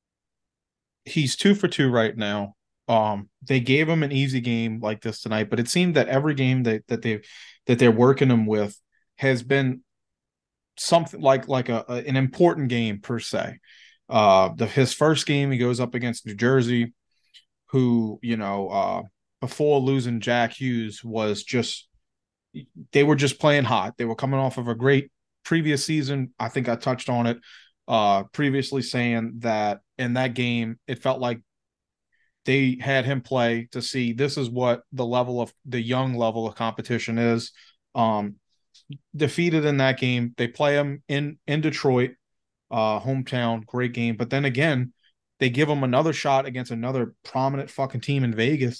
he's 2 for 2 right now. They gave him an easy game like this tonight, but it seemed that every game that they're working him with has been something like an important game per se. His first game he goes up against New Jersey, who before losing Jack Hughes was just they were just playing hot. They were coming off of a great previous season. I think I touched on it previously, saying that in that game it felt like they had him play to see this is what the young level of competition is. Um, Defeated in that game. They play him in Detroit, hometown, great game. But then again, they give him another shot against another prominent fucking team in Vegas,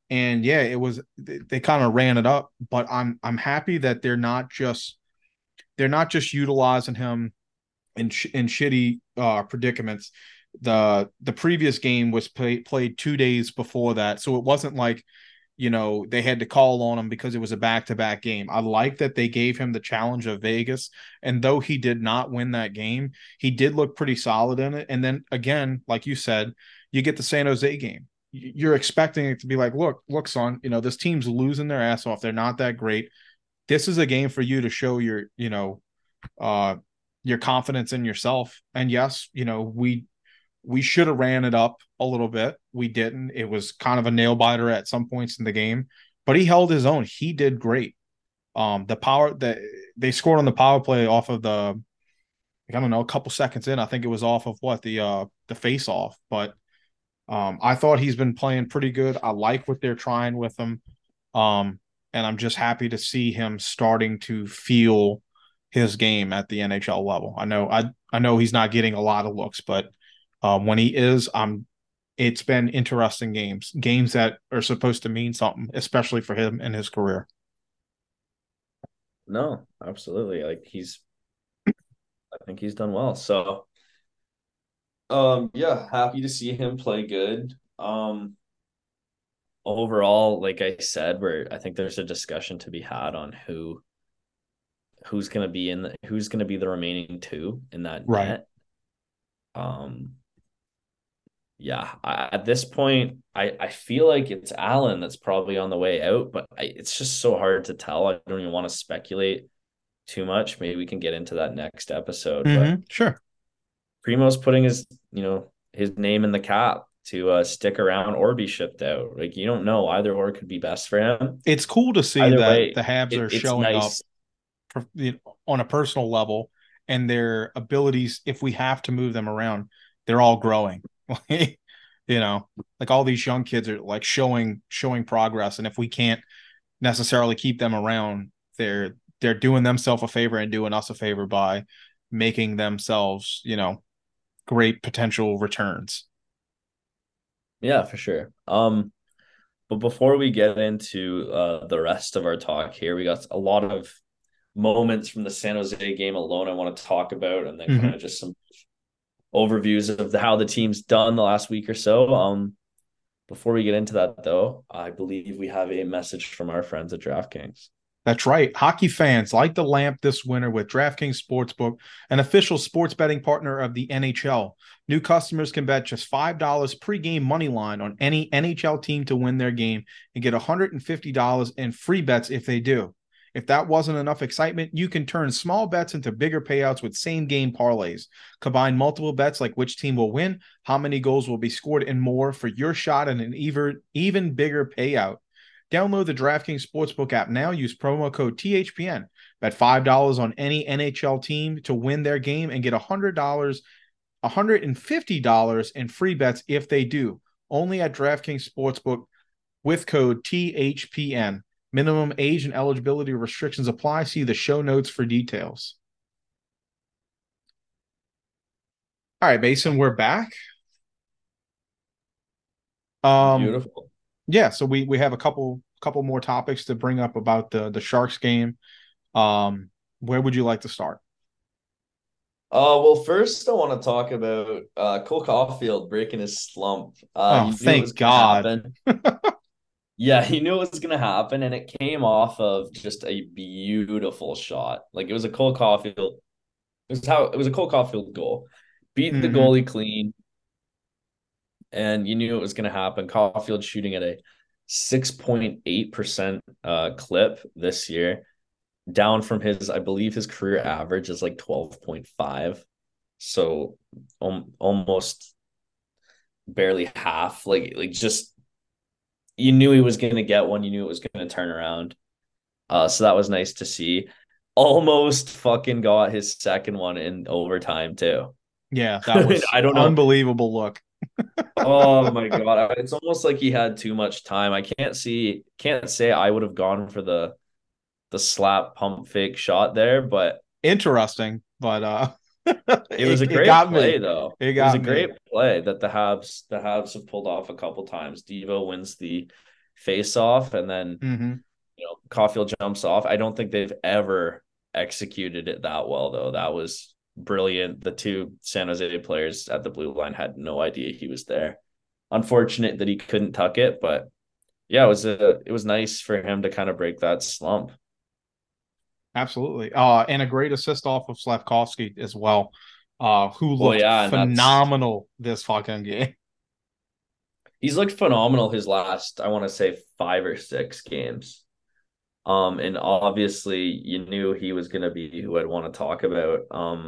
And yeah, they kind of ran it up, but I'm happy that they're not just utilizing him in shitty predicaments. The previous game was played 2 days before that, so it wasn't like, they had to call on him because it was a back-to-back game. I like that they gave him the challenge of Vegas, and though he did not win that game, he did look pretty solid in it. And then again, like you said, you get the San Jose game. You're expecting it to be like, look, son, this team's losing their ass off. They're not that great. This is a game for you to show uh, your confidence in yourself. And yes, we should have ran it up a little bit. We didn't. It was kind of a nail biter at some points in the game, but he held his own. He did great. The power that they scored on the power play off of I don't know, a couple seconds in, I think it was off of the face off, but I thought he's been playing pretty good. I like what they're trying with him. And I'm just happy to see him starting to feel his game at the NHL level. I know he's not getting a lot of looks, but when he is, it's been interesting games that are supposed to mean something, especially for him in his career.
No, absolutely. I think he's done well. So, yeah, happy to see him play good. Overall, like I said, I think there's a discussion to be had on who's going to be who's going to be the remaining two in that net. Yeah, at this point, I feel like it's Allen that's probably on the way out, but it's just so hard to tell. I don't even want to speculate too much. Maybe we can get into that next episode.
But sure.
Primo's putting his name in the cap to stick around or be shipped out. Like, you don't know, either or could be best for him.
It's cool to see that the Habs are showing up on a personal level, and their abilities, if we have to move them around, they're all growing. Like all these young kids are like showing progress, and if we can't necessarily keep them around, they're doing themselves a favor and doing us a favor by making themselves, great potential returns.
Yeah, for sure. But before we get into the rest of our talk here, we got a lot of moments from the San Jose game alone I want to talk about, and then kind of just some overviews of how the team's done the last week or so. Before we get into that, though, I believe we have a message from our friends at DraftKings.
That's right. Hockey fans, light the lamp this winter with DraftKings Sportsbook, an official sports betting partner of the NHL. New customers can bet just $5 pregame money line on any NHL team to win their game and get $150 in free bets if they do. If that wasn't enough excitement, you can turn small bets into bigger payouts with same-game parlays. Combine multiple bets like which team will win, how many goals will be scored, and more for your shot at an even bigger payout. Download the DraftKings Sportsbook app now. Use promo code THPN. Bet $5 on any NHL team to win their game and get $150 in free bets if they do. Only at DraftKings Sportsbook with code THPN. Minimum age and eligibility restrictions apply. See the show notes for details. All right, Mason, we're back.
Beautiful.
Yeah, so we have a couple more topics to bring up about the Sharks game. Where would you like to start?
Well, first I want to talk about Cole Caulfield breaking his slump.
Thank God.
Yeah, he knew it was going to happen, and it came off of just a beautiful shot. Like, it was a Cole Caulfield. It was a Cole Caulfield goal. Beat the goalie clean, and you knew it was going to happen. Caulfield shooting at a 6.8% clip this year, down from I believe his career average is like 12.5. So almost barely half. Like just, you knew he was going to get one. You knew it was going to turn around. So that was nice to see. Almost fucking got his second one in overtime too.
Yeah, that was I don't know. Unbelievable look.
Oh my God. It's almost like he had too much time. I can't say I would have gone for the slap pump fake shot there, but
interesting. But
it was a great play though.
It was
a great play that the Habs have pulled off a couple times. Devo wins the face off and then
Mm-hmm.
Caulfield jumps off. I don't think they've ever executed it that well, though. That was brilliant. The two San Jose players at the blue line had no idea he was there. Unfortunate that he couldn't tuck it, but yeah, it was nice for him to kind of break that slump.
Absolutely. And a great assist off of Slavkovsky as well, who looked phenomenal this fucking game.
He's looked phenomenal his last, I want to say, 5 or 6 games. And obviously you knew he was going to be who I'd want to talk about.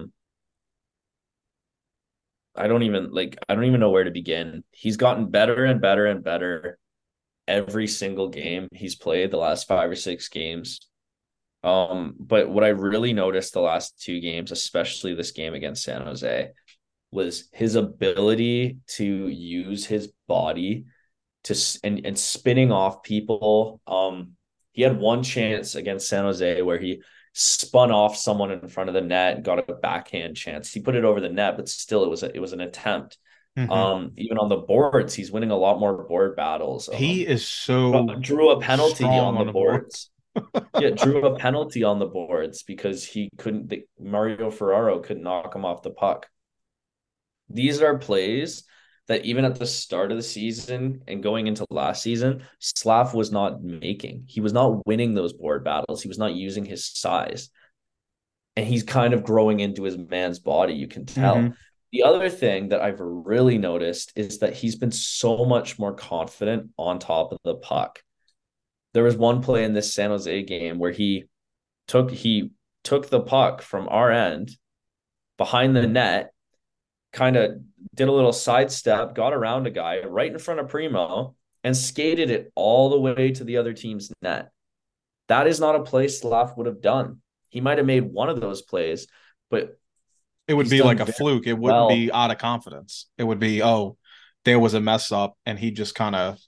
I don't even know where to begin. He's gotten better and better and better every single game he's played the last 5 or 6 games. But what I really noticed the last 2 games, especially this game against San Jose, was his ability to use his body and spinning off people. He had one chance against San Jose where he spun off someone in front of the net and got a backhand chance. He put it over the net, but still it was an attempt. Mm-hmm. Even on the boards, he's winning a lot more board battles.
He is so
drew a penalty on the boards. Yeah, drew a penalty on the boards because Mario Ferraro could knock him off the puck. These are plays that even at the start of the season and going into last season, Slav was not making. He was not winning those board battles. He was not using his size. And he's kind of growing into his man's body, you can tell. Mm-hmm. The other thing that I've really noticed is that he's been so much more confident on top of the puck. There was one play in this San Jose game where he took the puck from our end behind the net, kind of did a little sidestep, got around a guy right in front of Primo and skated it all the way to the other team's net. That is not a play Slav would have done. He might have made one of those plays, but
it would be like a fluke. It wouldn't be out of confidence. It would be, there was a mess up and he just kind of,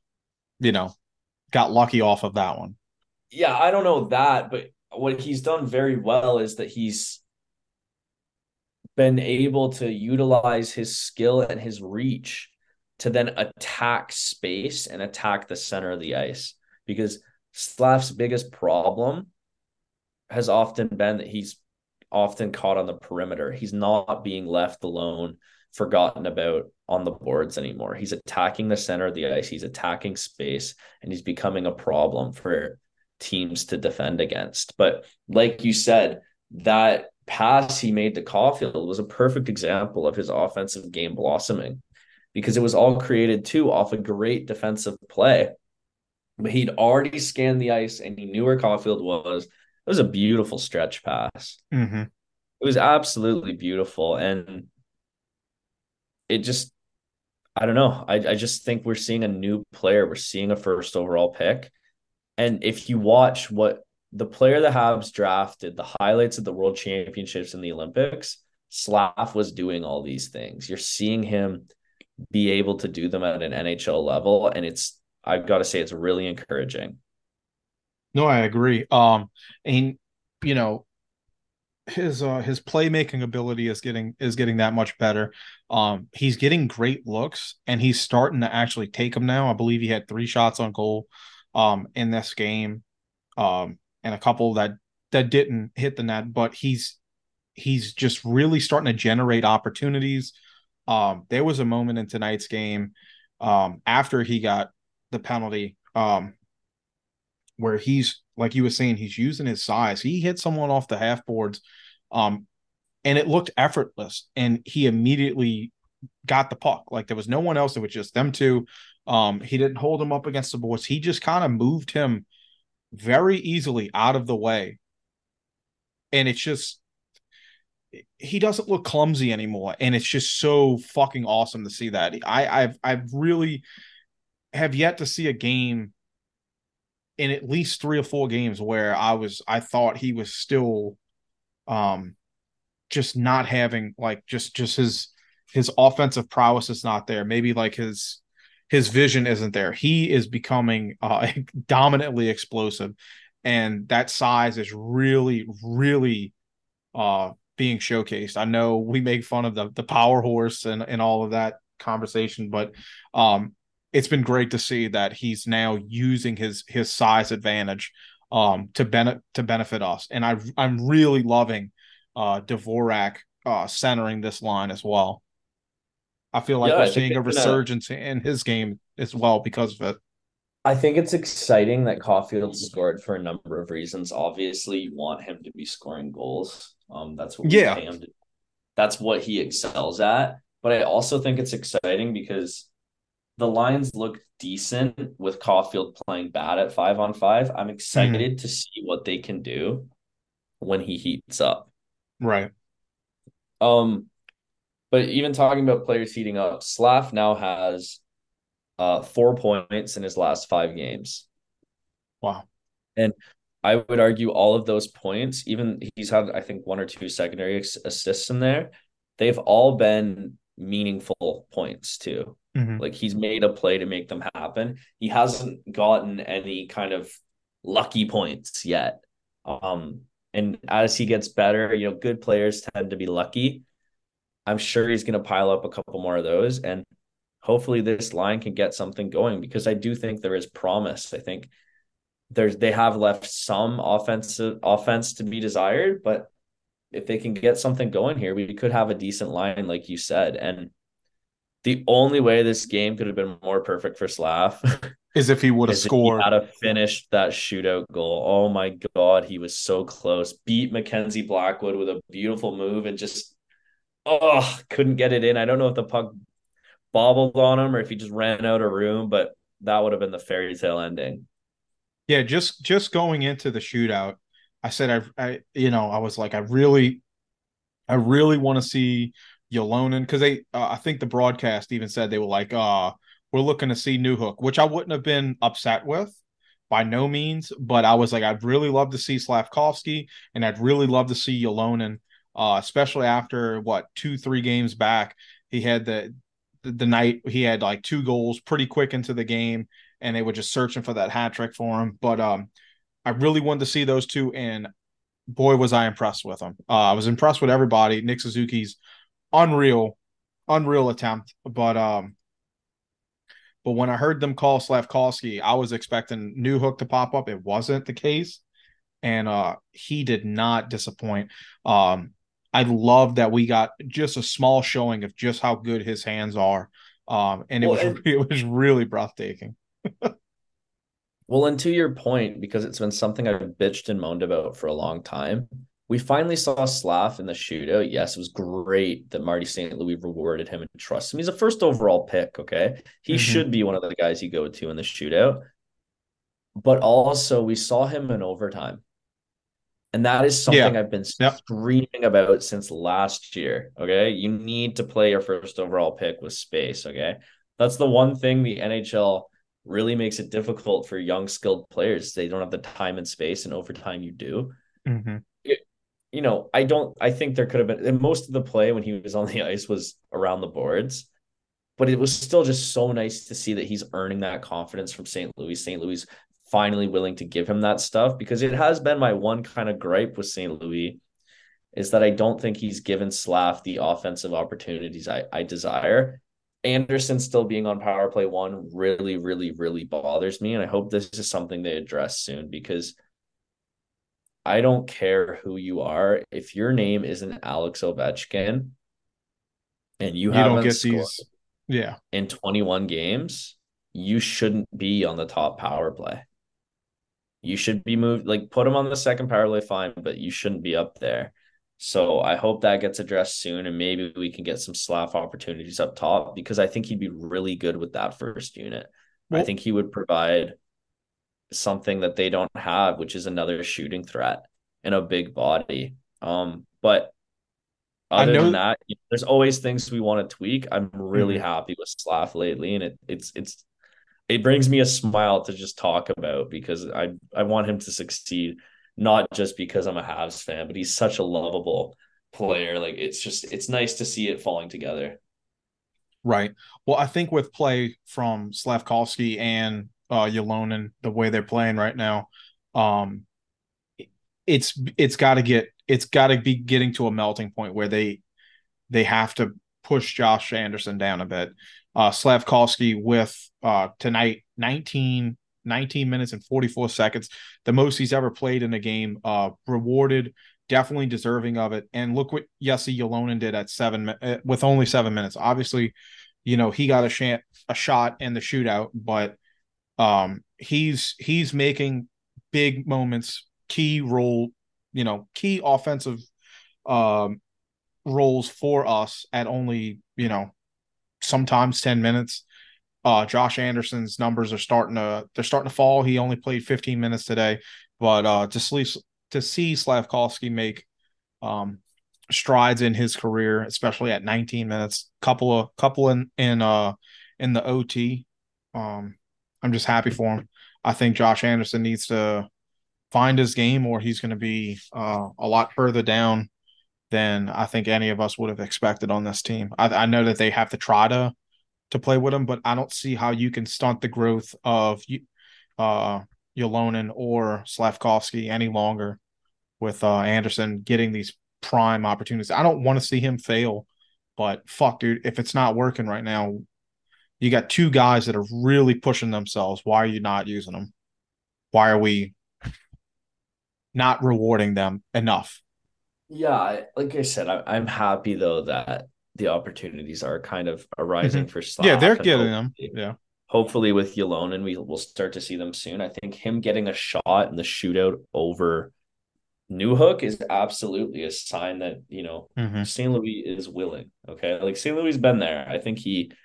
got lucky off of that one.
Yeah, I don't know that, but what he's done very well is that he's been able to utilize his skill and his reach to then attack space and attack the center of the ice, because Slav's biggest problem has often been that he's often caught on the perimeter. He's not being left alone, forgotten about on the boards anymore. He's attacking the center of the ice. He's attacking space, and he's becoming a problem for teams to defend against. But like you said, that pass he made to Caulfield was a perfect example of his offensive game blossoming, because it was all created too off a great defensive play. But he'd already scanned the ice and he knew where Caulfield was. It was a beautiful stretch pass.
Mm-hmm.
It was absolutely beautiful. And it just, I don't know. I just think we're seeing a new player. We're seeing a first overall pick. And if you watch what the player the Habs drafted, the highlights of the World Championships and the Olympics, Slav was doing all these things. You're seeing him be able to do them at an NHL level. And I've got to say, it's really encouraging.
No, I agree. And his playmaking ability is getting that much better. He's getting great looks, and he's starting to actually take them now. I believe he had 3 shots on goal in this game, and a couple that didn't hit the net. But he's just really starting to generate opportunities. There was a moment in tonight's game after he got the penalty where he's, like you were saying, he's using his size. He hit someone off the half boards, and it looked effortless, and he immediately got the puck. Like there was no one else. It was just them two. He didn't hold him up against the boards. He just kind of moved him very easily out of the way. And it's just, he doesn't look clumsy anymore. And it's just so fucking awesome to see that. I've really have yet to see a game in at least 3 or 4 games where I thought he was still just not having, like, just his offensive prowess is not there. Maybe like his vision isn't there. He is becoming dominantly explosive, and that size is really, really being showcased. I know we make fun of the power horse and all of that conversation, but it's been great to see that he's now using his size advantage to benefit us. And I'm really loving Dvorak centering this line as well. I feel like
Yeah,
we're
I think
seeing a
it's gonna.
resurgence in his game as well because of it.
I think it's exciting that Caulfield scored for a number of reasons. Obviously, you want him to be scoring goals. That's what we
Yeah.
pay him to. That's what he excels at. But I also think it's exciting because the lines look decent with Caulfield playing bad at 5-on-5. I'm
Mhm.
excited to see what they can do when he heats up.
Right.
Um, but even talking about players heating up, Slav now has 4 points in his last 5 games.
Wow.
And I would argue all of those points, even he's had, I think, 1 or 2 secondary assists in there. They've all been meaningful points too.
Mhm.
Like he's made a play to make them happen. He hasn't gotten any kind of lucky points yet. And as he gets better, good players tend to be lucky. I'm sure he's going to pile up a couple more of those. And hopefully this line can get something going because I do think there is promise. I think they have left some offense to be desired, but if they can get something going here, we could have a decent line, like you said. And the only way this game could have been more perfect for Slav
As if he would have
is if he
scored.
had finished that shootout goal. Oh my God, he was so close. Beat Mackenzie Blackwood with a beautiful move and just couldn't get it in. I don't know if the puck bobbled on him or if he just ran out of room, but that would have been the fairy tale ending.
Yeah, just going into the shootout, I said I was like I really want to see Yolonen because I think the broadcast even said they were like we're looking to see Newhook, which I wouldn't have been upset with by no means, but I was like I'd really love to see Slavkovsky and I'd really love to see Yolonen, especially after what 2-3 games back he had the night he had like 2 goals pretty quick into the game and they were just searching for that hat trick for him. But I really wanted to see those two, and boy, was I impressed with them. I was impressed with everybody. Nick Suzuki's unreal, unreal attempt. But when I heard them call Slavkovsky, I was expecting Newhook to pop up. It wasn't the case, and he did not disappoint. I love that we got just a small showing of just how good his hands are. And it
Well,
was
and
it was really breathtaking.
Well, and to your point, because it's been something I've bitched and moaned about for a long time, we finally saw Slav in the shootout. Yes, it was great that Marty St. Louis rewarded him and trusted him. He's a first overall pick, okay? He
Mm-hmm.
should be one of the guys you go to in the shootout. But also, we saw him in overtime. And that is
Yeah.
something I've been
Yep.
screaming about since last year, okay? You need to play your first overall pick with space, okay? That's the one thing the NHL really makes it difficult for young skilled players. They don't have the time and space, and over time you do.
Mm-hmm.
I think there could have been, and most of the play when he was on the ice was around the boards, but it was still just so nice to see that he's earning that confidence from St. Louis. St. Louis finally willing to give him that stuff because it has been my one kind of gripe with St. Louis is that I don't think he's given Slav the offensive opportunities I desire. Anderson still being on power play one really, really, really bothers me. And I hope this is something they address soon because I don't care who you are. If your name isn't Alex Ovechkin and you
You don't
haven't
get
scored
these. Yeah.
in 21 games, you shouldn't be on the top power play. You should be moved, like put him on the second power play, fine, but you shouldn't be up there. So I hope that gets addressed soon, and maybe we can get some Slav opportunities up top because I think he'd be really good with that first unit. I
Well,
think he would provide something that they don't have, which is another shooting threat and a big body. But
I
other than
know.
that, there's always things we want to tweak. I'm really
Mhm.
happy with Slav lately, and it brings me a smile to just talk about because I want him to succeed, not just because I'm a Habs fan, but he's such a lovable player. Like it's nice to see it falling together.
Right. Well, I think with play from Slavkovsky and Yolonen, the way they're playing right now, um, it's got to be getting to a melting point where they have to push Josh Anderson down a bit Slavkovsky with tonight 19 minutes and 44 seconds, the most he's ever played in a game. Rewarded, definitely deserving of it. And look what Jesse Ylonen did at with only 7 minutes. Obviously, he got a shot in the shootout, but he's making big moments, key offensive roles for us at only, sometimes 10 minutes. Josh Anderson's numbers are starting to fall. He only played 15 minutes today, but to see Slavkovsky make strides in his career, especially at 19 minutes, couple in the OT. I'm just happy for him. I think Josh Anderson needs to find his game, or he's going to be a lot further down than I think any of us would have expected on this team. I know that they have to try to play with him, but I don't see how you can stunt the growth of Ylonen or Slavkovsky any longer with Anderson getting these prime opportunities. I don't want to see him fail, but fuck, dude, if it's not working right now, you got two guys that are really pushing themselves. Why are you not using them? Why are we not rewarding them enough?
Yeah, like I said, I'm happy though that the opportunities are kind of arising for Slav.
Yeah, they're getting them. Yeah.
Hopefully with Ylonen, we'll start to see them soon. I think him getting a shot in the shootout over Newhook is absolutely a sign that, St. Louis is willing. Okay. Like St. Louis has been there. I think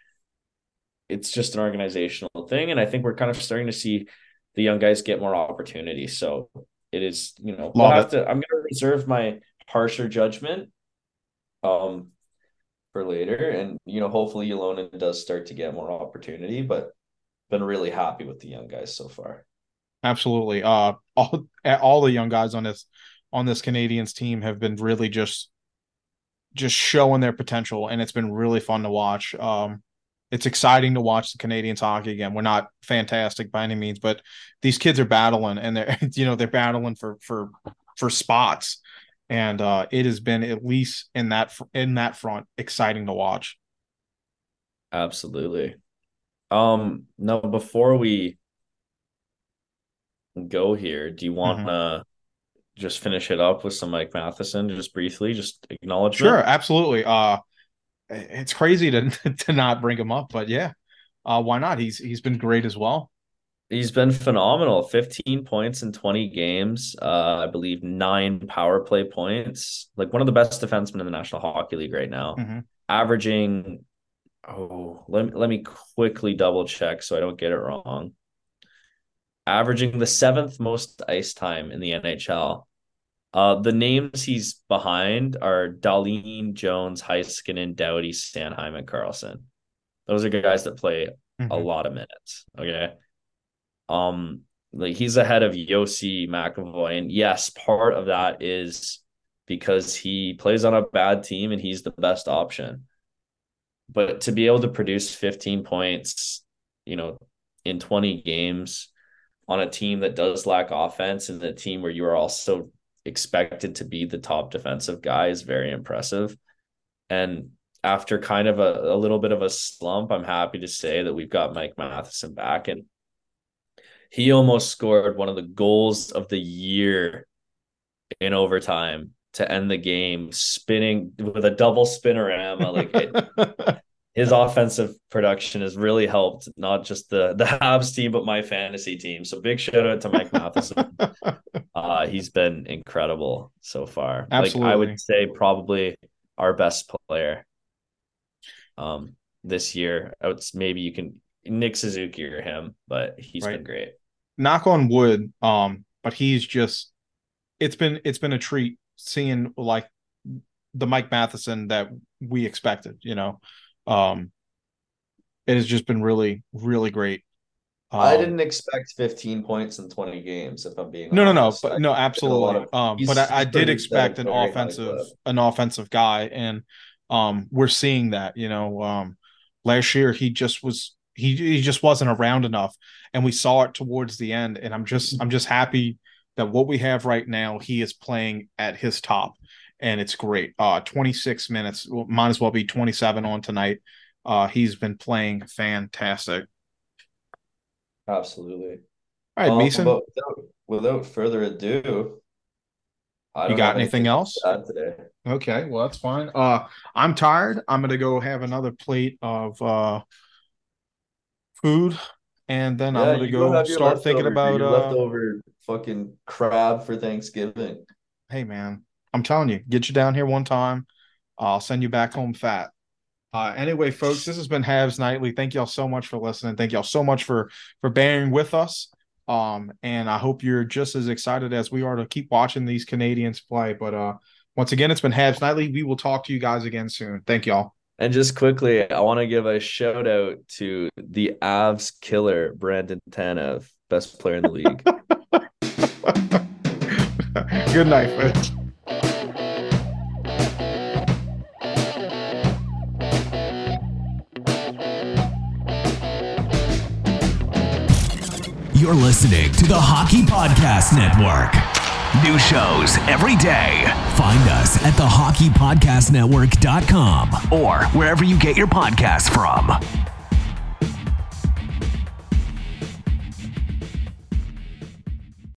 it's just an organizational thing. And I think we're kind of starting to see the young guys get more opportunities. So it is, I'm going to reserve my harsher judgment for later. And, hopefully Ylonen does start to get more opportunity, but been really happy with the young guys so far.
Absolutely. All the young guys on this Canadiens team have been really just showing their potential, and it's been really fun to watch. It's exciting to watch the Canadiens hockey again. We're not fantastic by any means, but these kids are battling, and they're battling for spots. And it has been, at least in that front, exciting to watch.
Absolutely. Now before we go here, do you want to just finish it up with some Mike Matheson, just briefly, just acknowledgement?
Sure, absolutely. It's crazy to not bring him up, but yeah, why not? He's been great as well.
He's been phenomenal. 15 points in 20 games. I believe 9 power play points. Like one of the best defensemen in the National Hockey League right now. Averaging, let me quickly double check so I don't get it wrong. Averaging the 7th most ice time in the NHL. The names he's behind are Dahlin, Jones, Heiskanen, Doughty, Sanheim, and Karlsson. Those are guys that play a lot of minutes. Okay. Like he's ahead of Yossi McAvoy, and yes, part of that is because he plays on a bad team and he's the best option. But to be able to produce 15 points, in 20 games on a team that does lack offense, and the team where you are also expected to be the top defensive guy, is very impressive. And after kind of a little bit of a slump, I'm happy to say that we've got Mike Matheson back, and he almost scored one of the goals of the year in overtime to end the game, spinning with a double spinorama. His offensive production has really helped not just the Habs team, but my fantasy team. So big shout out to Mike Matheson. He's been incredible so far.
Absolutely.
Like I would say probably our best player this year. Maybe you can Nick Suzuki or him, but he's been great.
Knock on wood. But he's just, it's been a treat seeing like the Mike Matheson that we expected, it has just been really, really great.
I didn't expect 15 points in 20 games, if I'm being
honest. No, absolutely. But I did expect an offensive guy, and we're seeing that. Last year he just wasn't around enough, and we saw it towards the end. And I'm just happy that what we have right now, he is playing at his top, and it's great. 26 minutes, might as well be 27 on tonight. He's been playing fantastic.
Absolutely.
All right, Mason.
Without further ado, I
You
don't
got
have
anything else?
to add today.
Okay, well, that's fine. I'm tired. I'm gonna go have another plate of food, and then I'm
Yeah,
gonna
you go
go
have your
start thinking
leftover, your
about
leftover fucking crab for Thanksgiving.
hey man, I'm telling you, get you down here one time. I'll send you back home fat. Anyway, folks, this has been Habs Nightly. Thank y'all so much for listening. Thank y'all so much for bearing with us. And I hope you're just as excited as we are to keep watching these Canadians play. But once again, it's been Habs Nightly. We will talk to you guys again soon. Thank y'all.
And just quickly, I want to give a shout out to the Avs killer, Brandon Tanev, best player in the league.
Good night, folks.
You're listening to the Hockey Podcast Network. New shows every day. Find us at thehockeypodcastnetwork.com or wherever you get your podcasts from.